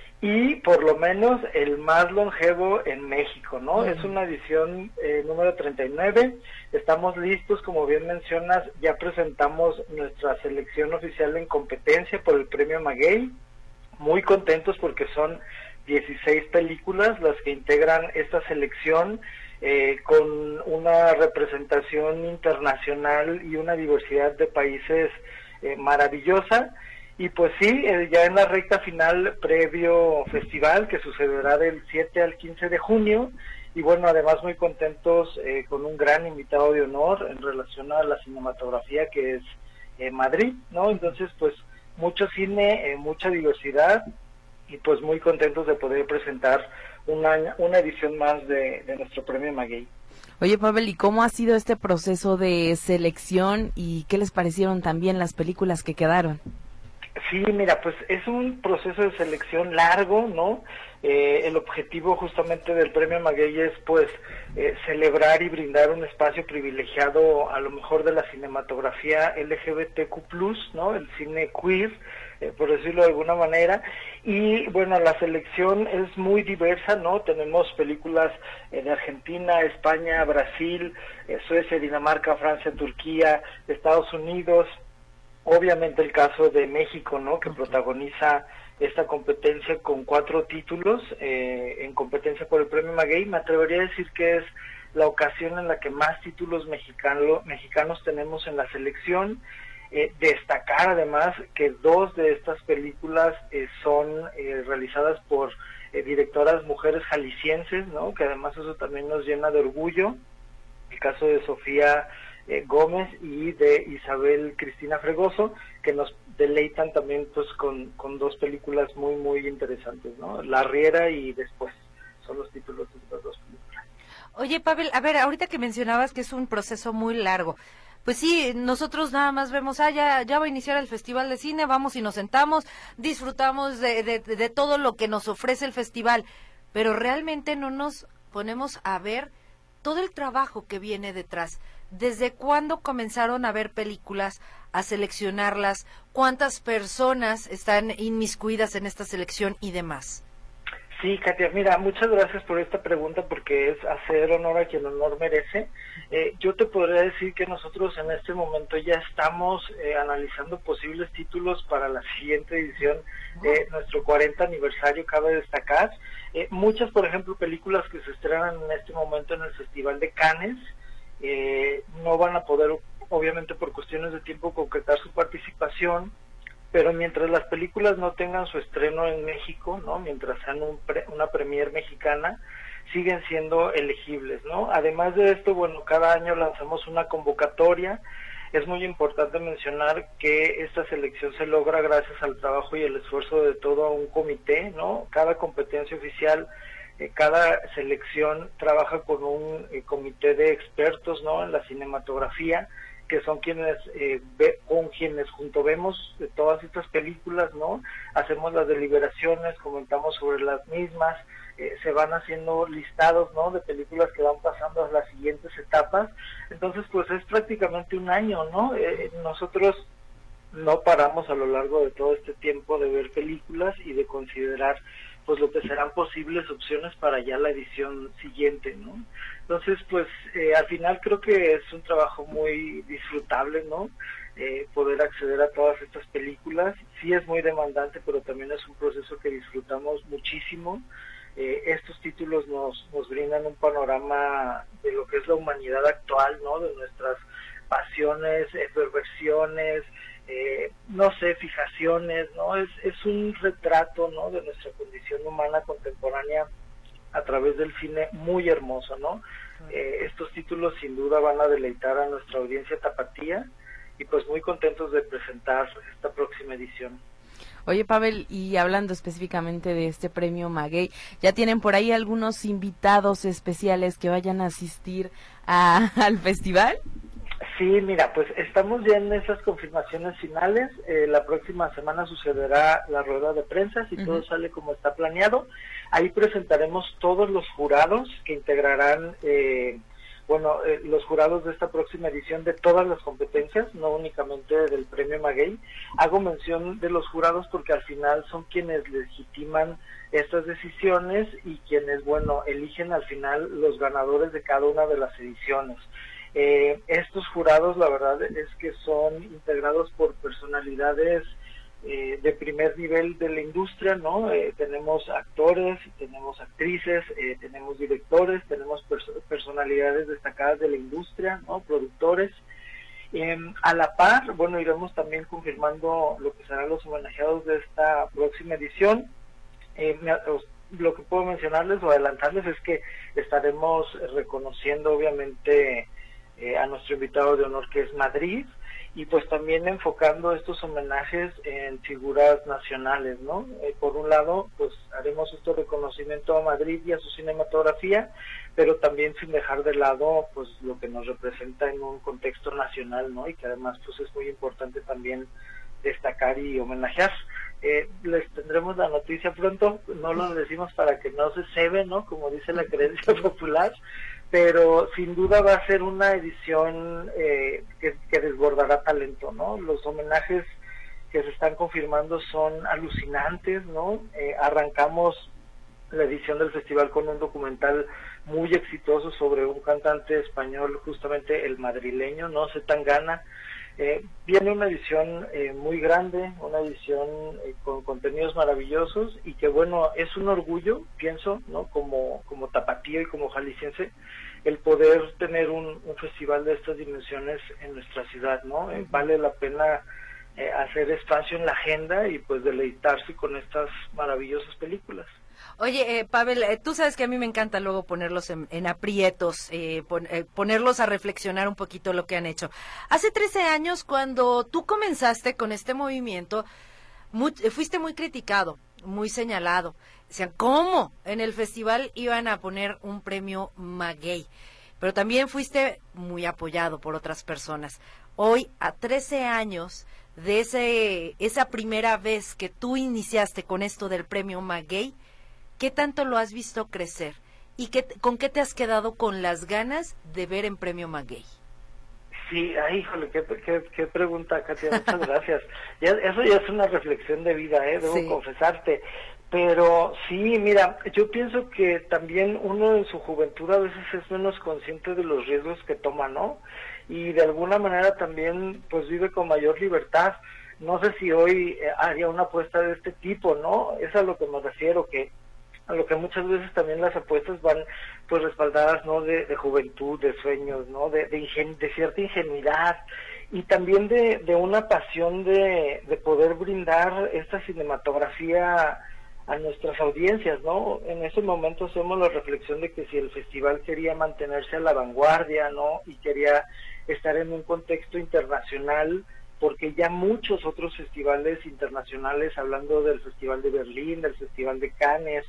Y por lo menos el más longevo en México, ¿no? Uh-huh. Es una edición eh, número treinta y nueve, estamos listos, como bien mencionas, ya presentamos nuestra selección oficial en competencia por el Premio Maguey, muy contentos porque son dieciséis películas las que integran esta selección, eh, con una representación internacional y una diversidad de países eh, maravillosa. Y pues sí, eh, ya en la recta final previo festival que sucederá del siete al quince de junio, y bueno, además muy contentos eh, con un gran invitado de honor en relación a la cinematografía que es eh, Madrid, ¿no? Entonces pues mucho cine, eh, mucha diversidad y pues muy contentos de poder presentar una, una edición más de, de nuestro Premio Maguey. Oye, Pavel, ¿y cómo ha sido este proceso de selección y qué les parecieron también las películas que quedaron? Sí, mira, pues es un proceso de selección largo, ¿no? Eh, el objetivo justamente del Premio Maguey es, pues, eh, celebrar y brindar un espacio privilegiado a lo mejor de la cinematografía L G B T Q plus, ¿no? El cine queer, eh, por decirlo de alguna manera. Y, bueno, la selección es muy diversa, ¿no? Tenemos películas eh, de Argentina, España, Brasil, eh, Suecia, Dinamarca, Francia, Turquía, Estados Unidos. Obviamente el caso de México, ¿no? Que protagoniza esta competencia con cuatro títulos eh, en competencia por el Premio Maguey. Me atrevería a decir que es la ocasión en la que más títulos mexicano, mexicanos tenemos en la selección. Eh, destacar además que dos de estas películas eh, son eh, realizadas por eh, directoras mujeres jaliscienses, ¿no? Que además eso también nos llena de orgullo. El caso de Sofía Eh, Gómez y de Isabel Cristina Fregoso, que nos deleitan también pues con, con dos películas muy muy interesantes, ¿no? La Riera y Después son los títulos de estas dos películas. Oye, Pavel, a ver, ahorita que mencionabas que es un proceso muy largo, pues sí, nosotros nada más vemos, ah, ya, ya va a iniciar el Festival de Cine, vamos y nos sentamos, disfrutamos de, de, de todo lo que nos ofrece el festival, pero realmente no nos ponemos a ver todo el trabajo que viene detrás. ¿Desde cuándo comenzaron a ver películas, a seleccionarlas? ¿Cuántas personas están inmiscuidas en esta selección y demás? Sí, Katia, mira, muchas gracias por esta pregunta porque es hacer honor a quien honor merece. Eh, yo te podría decir que nosotros en este momento ya estamos eh, analizando posibles títulos para la siguiente edición, eh, nuestro cuarenta aniversario, cabe destacar. Eh, muchas, por ejemplo, películas que se estrenan en este momento en el Festival de Cannes, Eh, no van a poder, obviamente por cuestiones de tiempo, concretar su participación, pero mientras las películas no tengan su estreno en México, ¿no? Mientras sean un pre, una premier mexicana, siguen siendo elegibles, ¿no? Además de esto, bueno, cada año lanzamos una convocatoria. Es muy importante mencionar que esta selección se logra gracias al trabajo y el esfuerzo de todo un comité, ¿no? Cada competencia oficial, Eh, cada selección trabaja con un eh, comité de expertos, ¿no? En la cinematografía, que son quienes eh, ve, con quienes junto vemos de todas estas películas, ¿no? Hacemos las deliberaciones, comentamos sobre las mismas, eh, se van haciendo listados, ¿no? De películas que van pasando a las siguientes etapas. Entonces, pues es prácticamente un año, ¿no? Eh, nosotros no paramos a lo largo de todo este tiempo de ver películas y de considerar pues lo que serán posibles opciones para ya la edición siguiente, ¿no? Entonces, pues eh, al final creo que es un trabajo muy disfrutable, ¿no? Eh, poder acceder a todas estas películas. Sí es muy demandante, pero también es un proceso que disfrutamos muchísimo. Eh, estos títulos nos, nos brindan un panorama de lo que es la humanidad actual, ¿no? De nuestras pasiones, eh, perversiones, Eh, no sé, fijaciones, ¿no? Es, es un retrato, ¿no? De nuestra condición humana contemporánea a través del cine muy hermoso, ¿no? Eh, estos títulos sin duda van a deleitar a nuestra audiencia tapatía y pues muy contentos de presentar esta próxima edición. Oye, Pavel, y hablando específicamente de este premio Maguey, ¿ya tienen por ahí algunos invitados especiales que vayan a asistir a, al festival? Sí, mira, pues estamos ya en esas confirmaciones finales. Eh, la próxima semana sucederá la rueda de prensa, si uh-huh. todo sale como está planeado. Ahí presentaremos todos los jurados que integrarán, eh, bueno, eh, los jurados de esta próxima edición de todas las competencias, no únicamente del premio Maguey. Hago mención de los jurados porque al final son quienes legitiman estas decisiones y quienes, bueno, eligen al final los ganadores de cada una de las ediciones. Eh, estos jurados, la verdad es que son integrados por personalidades eh, de primer nivel de la industria, ¿no? Eh, tenemos actores, tenemos actrices, eh, tenemos directores, tenemos perso- personalidades destacadas de la industria, ¿no? Productores. Eh, a la par, bueno, iremos también confirmando lo que serán los homenajeados de esta próxima edición. Eh, me, lo que puedo mencionarles o adelantarles es que estaremos reconociendo, obviamente, Eh, a nuestro invitado de honor, que es Madrid, y pues también enfocando estos homenajes en figuras nacionales, ¿no? Eh, por un lado, pues haremos este reconocimiento a Madrid y a su cinematografía, pero también sin dejar de lado pues lo que nos representa en un contexto nacional, ¿no? Y que además pues es muy importante también destacar y homenajear. Eh, les tendremos la noticia pronto, no lo decimos para que no se cebe, ¿no? Como dice la creencia popular, pero sin duda va a ser una edición eh, que, que desbordará talento, ¿no? Los homenajes que se están confirmando son alucinantes, ¿no? Eh, arrancamos la edición del festival con un documental muy exitoso sobre un cantante español, justamente el madrileño, ¿no? Zetangana. Eh, viene una edición eh, muy grande, una edición eh, con contenidos maravillosos y que bueno, es un orgullo, pienso, ¿no? Como, como tapatío y como jalisciense, el poder tener un, un festival de estas dimensiones en nuestra ciudad, ¿no? Eh, vale la pena eh, hacer espacio en la agenda y pues deleitarse con estas maravillosas películas. Oye, eh, Pavel, eh, tú sabes que a mí me encanta luego ponerlos en, en aprietos, eh, pon, eh, ponerlos a reflexionar un poquito lo que han hecho. Hace trece años, cuando tú comenzaste con este movimiento, muy, eh, fuiste muy criticado, muy señalado. Decían, ¿cómo en el festival iban a poner un premio Maguey? Pero también fuiste muy apoyado por otras personas. Hoy, a trece años de ese esa primera vez que tú iniciaste con esto del premio Maguey, ¿qué tanto lo has visto crecer? ¿Y qué, con qué te has quedado con las ganas de ver en Premio Maguey? Sí, ay, híjole, qué, qué, qué pregunta, Katia, muchas gracias. Ya, eso ya es una reflexión de vida, ¿eh? Debo sí. confesarte. Pero sí, mira, yo pienso que también uno en su juventud a veces es menos consciente de los riesgos que toma, ¿no? Y de alguna manera también pues vive con mayor libertad. No sé si hoy eh, haría una apuesta de este tipo, ¿no? Es a lo que me refiero, que a lo que muchas veces también las apuestas van pues respaldadas, ¿no? De, de juventud, de sueños, ¿no? De, de, ingen, de cierta ingenuidad y también de, de una pasión de, de poder brindar esta cinematografía a nuestras audiencias, ¿no? En ese momento hacemos la reflexión de que si el festival quería mantenerse a la vanguardia, ¿no? Y quería estar en un contexto internacional, porque ya muchos otros festivales internacionales, hablando del Festival de Berlín, del Festival de Cannes,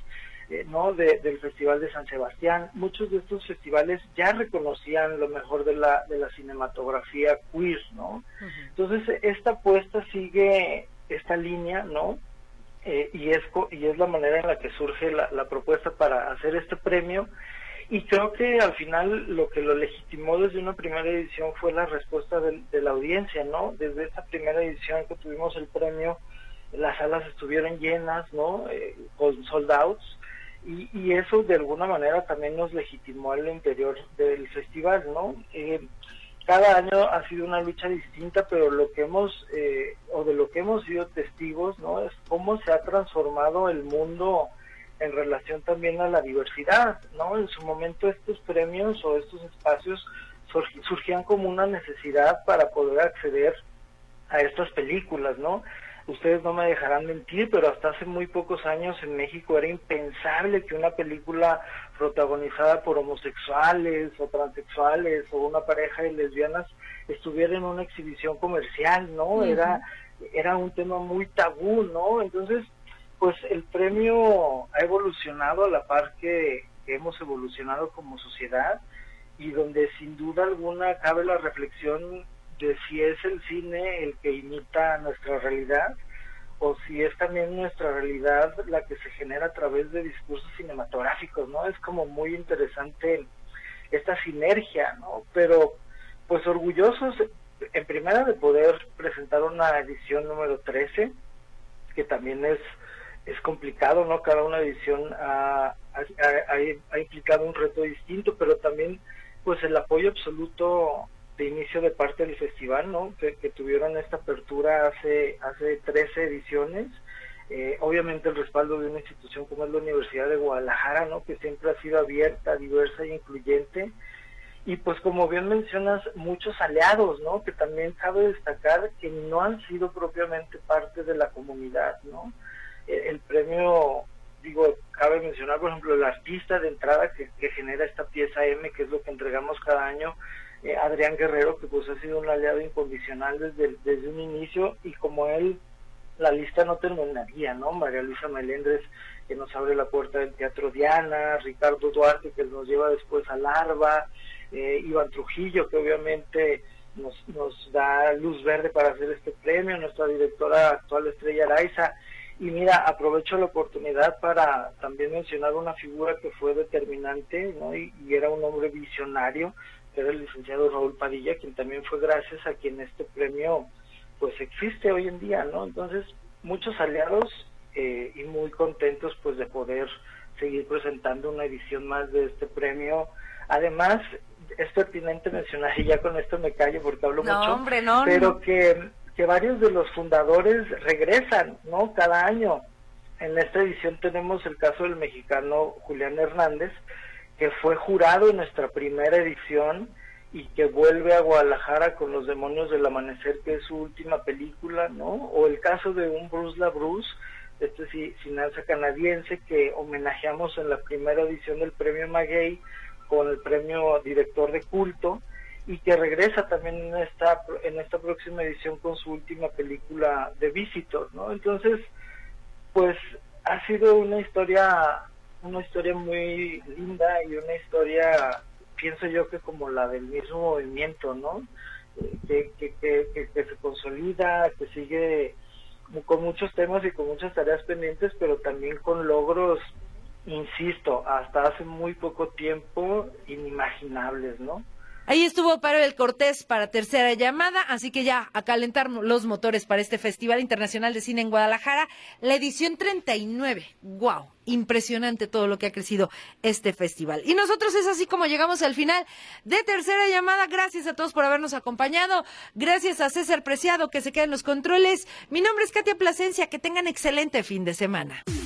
eh, ¿no? De, del Festival de San Sebastián. Muchos de estos festivales ya reconocían lo mejor de la, de la cinematografía queer, ¿no? Uh-huh. Entonces, esta apuesta sigue esta línea, ¿no? Eh, y, es, y es la manera en la que surge la, la propuesta para hacer este premio. Y creo que al final lo que lo legitimó desde una primera edición fue la respuesta de, de la audiencia, ¿no? Desde esta primera edición que tuvimos el premio, las salas estuvieron llenas, ¿no? Eh, con sold outs, y, y eso de alguna manera también nos legitimó al interior del festival, ¿no? Eh, cada año ha sido una lucha distinta, pero lo que hemos, eh, o de lo que hemos sido testigos, ¿no? Es cómo se ha transformado el mundo en relación también a la diversidad, ¿no? En su momento estos premios o estos espacios surgían como una necesidad para poder acceder a estas películas, ¿no? Ustedes no me dejarán mentir, pero hasta hace muy pocos años en México era impensable que una película protagonizada por homosexuales o transexuales o una pareja de lesbianas estuviera en una exhibición comercial, ¿no? Uh-huh. Era, era un tema muy tabú, ¿no? Entonces, pues el premio ha evolucionado a la par que hemos evolucionado como sociedad, y donde sin duda alguna cabe la reflexión de si es el cine el que imita nuestra realidad o si es también nuestra realidad la que se genera a través de discursos cinematográficos, ¿no? Es como muy interesante esta sinergia, ¿no? Pero pues orgullosos en primera de poder presentar una edición número trece, que también es es complicado, ¿no? Cada una edición ha, ha, ha, ha implicado un reto distinto, pero también pues el apoyo absoluto de inicio de parte del festival, ¿no? Que, que tuvieron esta apertura hace hace trece ediciones, eh, obviamente el respaldo de una institución como es la Universidad de Guadalajara, ¿no? Que siempre ha sido abierta, diversa e incluyente, y pues como bien mencionas, muchos aliados, ¿no? Que también cabe destacar que no han sido propiamente parte de la comunidad, ¿no? El premio, digo, cabe mencionar, por ejemplo, el artista de entrada que, que genera esta pieza M, que es lo que entregamos cada año, eh, Adrián Guerrero, que pues ha sido un aliado incondicional desde, desde un inicio, y como él, la lista no terminaría, ¿no? María Luisa Melendres, que nos abre la puerta del Teatro Diana, Ricardo Duarte, que nos lleva después a Larva, eh, Iván Trujillo, que obviamente nos, nos da luz verde para hacer este premio, nuestra directora actual Estrella Araiza. Y mira, aprovecho la oportunidad para también mencionar una figura que fue determinante, ¿no? Y, y era un hombre visionario, que era el licenciado Raúl Padilla, quien también fue gracias a quien este premio pues existe hoy en día, ¿no? Entonces, muchos aliados eh, y muy contentos pues de poder seguir presentando una edición más de este premio. Además, es pertinente mencionar, y ya con esto me callo porque hablo no, mucho, hombre, no, pero no. que... que varios de los fundadores regresan, ¿no? Cada año. En esta edición tenemos el caso del mexicano Julián Hernández, que fue jurado en nuestra primera edición y que vuelve a Guadalajara con Los Demonios del Amanecer, que es su última película, ¿no? O el caso de un Bruce LaBruce, este cineasta canadiense que homenajeamos en la primera edición del premio Maguey con el premio Director de Culto, y que regresa también en esta en esta próxima edición con su última película The Visitor, ¿no? Entonces, pues ha sido una historia una historia muy linda y una historia, pienso yo, que como la del mismo movimiento, ¿no? Que, que, que, que, que se consolida, que sigue con muchos temas y con muchas tareas pendientes, pero también con logros, insisto, hasta hace muy poco tiempo inimaginables, ¿no? Ahí estuvo Pavel Cortés para Tercera Llamada, así que ya a calentar los motores para este Festival Internacional de Cine en Guadalajara, la edición treinta y nueve. ¡Wow! Impresionante todo lo que ha crecido este festival. Y nosotros es así como llegamos al final de Tercera Llamada. Gracias a todos por habernos acompañado. Gracias a César Preciado, que se queda en los controles. Mi nombre es Katia Plasencia. Que tengan excelente fin de semana.